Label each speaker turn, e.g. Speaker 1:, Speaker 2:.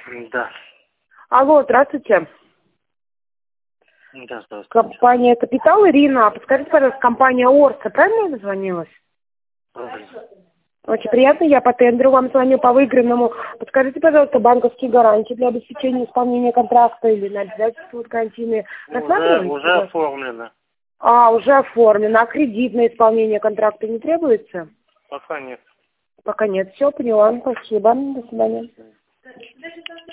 Speaker 1: Да.
Speaker 2: Алло, здравствуйте.
Speaker 1: Да, здравствуйте.
Speaker 2: Компания «Капитал», Ирина. Подскажите, пожалуйста, компания «Орса», правильно я дозвонилась? Очень приятно, я по тендеру вам звоню по выигранному. Подскажите, пожалуйста, банковские гарантии для обеспечения исполнения контракта или на обязательства гарантийные рассматриваете?
Speaker 1: Уже оформлено.
Speaker 2: Уже оформлено. А кредитное исполнение контракта не требуется?
Speaker 1: Пока нет.
Speaker 2: Пока нет. Все, поняла. Спасибо. До свидания.